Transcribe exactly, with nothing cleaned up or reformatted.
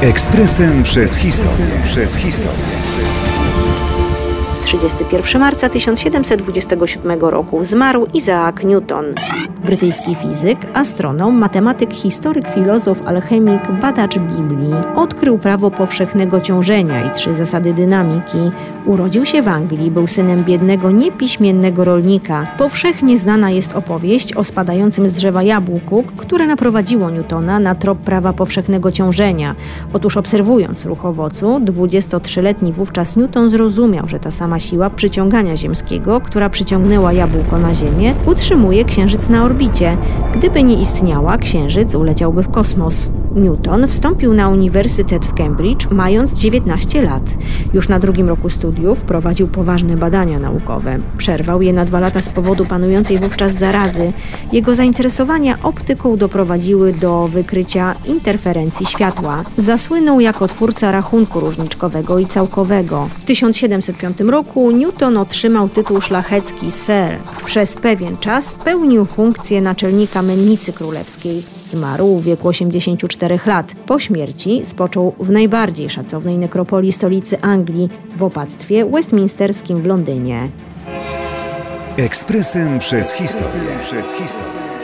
Ekspresem przez historię. Przez historię. trzydziestego pierwszego marca tysiąc siedemset dwudziestego siódmego roku zmarł Isaac Newton. Brytyjski fizyk, astronom, matematyk, historyk, filozof, alchemik, badacz Biblii. Odkrył prawo powszechnego ciążenia i trzy zasady dynamiki. Urodził się w Anglii, był synem biednego, niepiśmiennego rolnika. Powszechnie znana jest opowieść o spadającym z drzewa jabłku, które naprowadziło Newtona na trop prawa powszechnego ciążenia. Otóż obserwując ruch owocu, dwudziestotrzyletni wówczas Newton zrozumiał, że ta sama siła przyciągania ziemskiego, która przyciągnęła jabłko na Ziemię, utrzymuje Księżyc na orbicie. Gdyby nie istniała, Księżyc uleciałby w kosmos. Newton wstąpił na Uniwersytet w Cambridge, mając dziewiętnaście lat. Już na drugim roku studiów prowadził poważne badania naukowe. Przerwał je na dwa lata z powodu panującej wówczas zarazy. Jego zainteresowania optyką doprowadziły do wykrycia interferencji światła. Zasłynął jako twórca rachunku różniczkowego i całkowego. W tysiąc siedemset piątym roku Newton otrzymał tytuł szlachecki Sir. Przez pewien czas pełnił funkcję naczelnika mennicy królewskiej. Zmarł w wieku osiemdziesięciu czterech lat. Po śmierci spoczął w najbardziej szacownej nekropolii stolicy Anglii, w opactwie westminsterskim w Londynie. Ekspresem przez historię. Przez historię.